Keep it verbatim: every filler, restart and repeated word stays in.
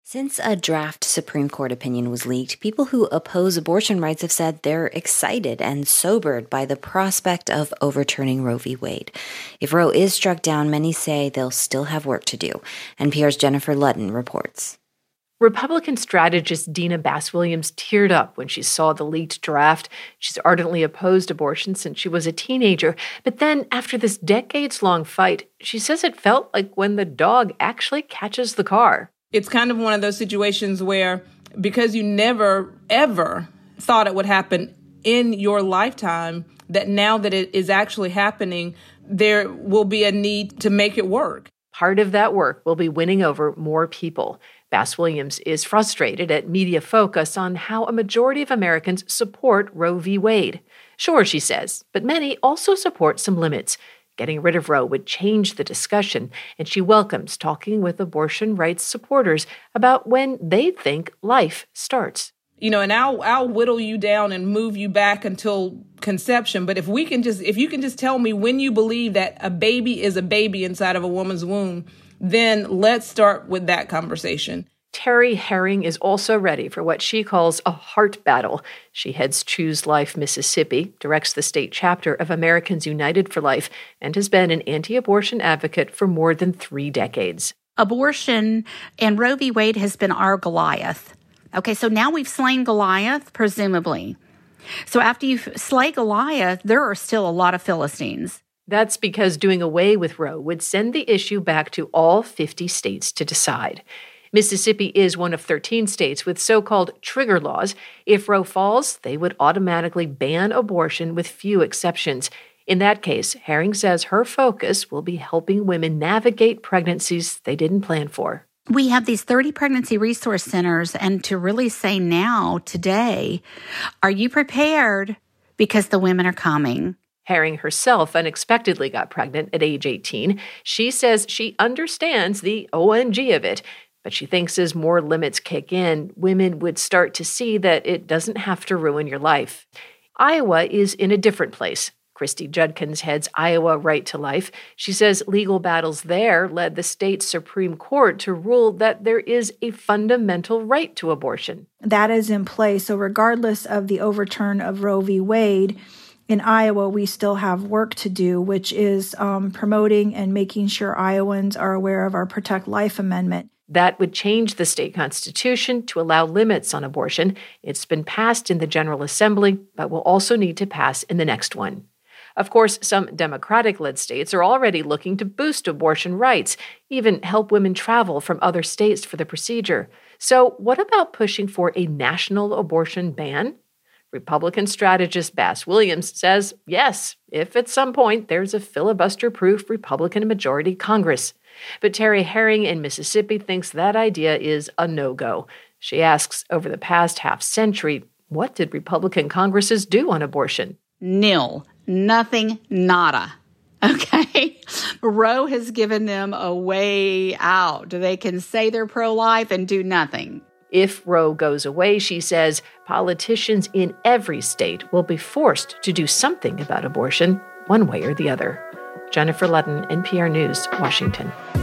Since a draft Supreme Court opinion was leaked, people who oppose abortion rights have said they're excited and sobered by the prospect of overturning Roe v. Wade. If Roe is struck down, many say they'll still have work to do. N P R's Jennifer Ludden reports. Republican strategist Dina Bass-Williams teared up when she saw the leaked draft. She's ardently opposed abortion since she was a teenager. But then, after this decades-long fight, she says it felt like when the dog actually catches the car. It's kind of one of those situations where, because you never, ever thought it would happen in your lifetime, that now that it is actually happening, there will be a need to make it work. Part of that work will be winning over more people. Bass-Williams is frustrated at media focus on how a majority of Americans support Roe v. Wade. Sure, she says, but many also support some limits. Getting rid of Roe would change the discussion, and she welcomes talking with abortion rights supporters about when they think life starts. You know, and I'll I'll whittle you down and move you back until conception. But if we can just, if you can just tell me when you believe that a baby is a baby inside of a woman's womb, then let's start with that conversation. Terry Herring is also ready for what she calls a heart battle. She heads Choose Life Mississippi, directs the state chapter of Americans United for Life, and has been an anti-abortion advocate for more than three decades. Abortion and Roe v. Wade has been our Goliath. Okay, so now we've slain Goliath, presumably. So after you slay Goliath, there are still a lot of Philistines. That's because doing away with Roe would send the issue back to all fifty states to decide. Mississippi is one of thirteen states with so-called trigger laws. If Roe falls, they would automatically ban abortion with few exceptions. In that case, Herring says her focus will be helping women navigate pregnancies they didn't plan for. We have these thirty pregnancy resource centers, and to really say now, today, are you prepared? Because the women are coming. Herring herself unexpectedly got pregnant at age eighteen. She says she understands the O M G of it, but she thinks as more limits kick in, women would start to see that it doesn't have to ruin your life. Iowa is in a different place. Christy Judkins heads Iowa Right to Life. She says legal battles there led the state's Supreme Court to rule that there is a fundamental right to abortion. That is in place. So regardless of the overturn of Roe v. Wade, in Iowa, we still have work to do, which is um, promoting and making sure Iowans are aware of our Protect Life Amendment. That would change the state constitution to allow limits on abortion. It's been passed in the General Assembly, but will also need to pass in the next one. Of course, some Democratic-led states are already looking to boost abortion rights, even help women travel from other states for the procedure. So what about pushing for a national abortion ban? Republican strategist Bass-Williams says yes, if at some point there's a filibuster-proof Republican majority Congress. But Terry Herring in Mississippi thinks that idea is a no-go. She asks, over the past half-century, what did Republican Congresses do on abortion? Nil. Nothing. Nada. Okay? Roe has given them a way out. They can say they're pro-life and do nothing. If Roe goes away, she says, politicians in every state will be forced to do something about abortion, one way or the other. Jennifer Ludden, N P R News, Washington.